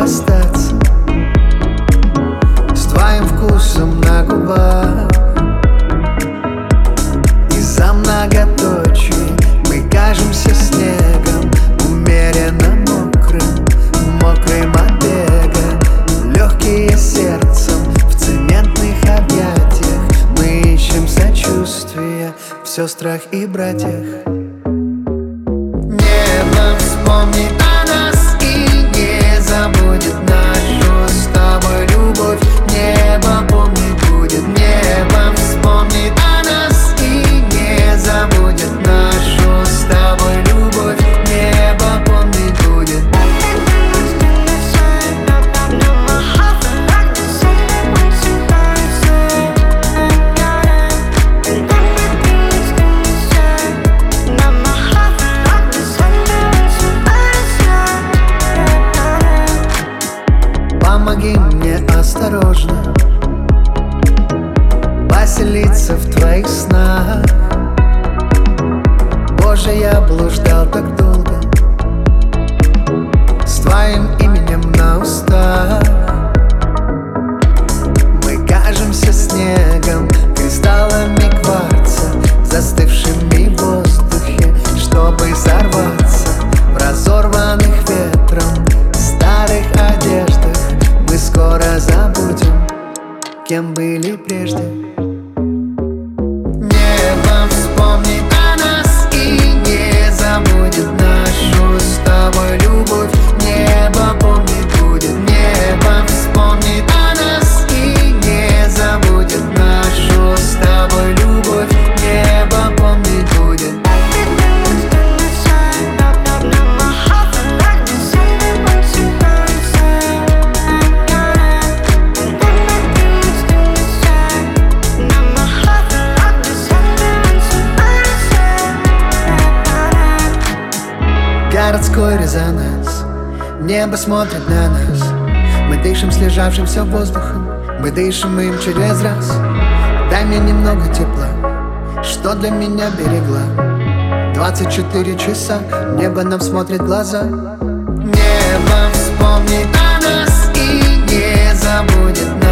остаться с твоим вкусом на губах. Из-за многоточий мы кажемся снегом, умеренно мокрым, мокрым от бега. Легкие сердцем в цементных объятиях, мы ищем сочувствие в сестрах и братьях. Небо вспомнит о нас и не забудет нашу с тобой любовь. Небо помнить будет. Небо вспомнит о нас и не забудет нашу с тобой любовь. Небо помнить будет. Помоги мне осторожно поселиться в твоих снах. Боже, я блуждал так долго с твоим именем на устах. Мы кажемся снегом, кристаллами кварца, застывшими в воздухе, чтобы взорваться в разорванных ветром старых одеждах. Мы скоро забудем, кем были прежде. Небо вспомнит о нас и не забудет нашу с тобой любовь. Небо помнить будет. Небо вспомнит о нас и не забудет нашу с тобой любовь. Небо помнить будет. Городской резонанс, небо смотрит на нас. Мы дышим слежавшимся воздухом, мы дышим им через раз. Дай мне немного тепла, что для меня берегла. 24 часа, небо нам смотрит в глаза. Небо вспомнит о нас и не забудет.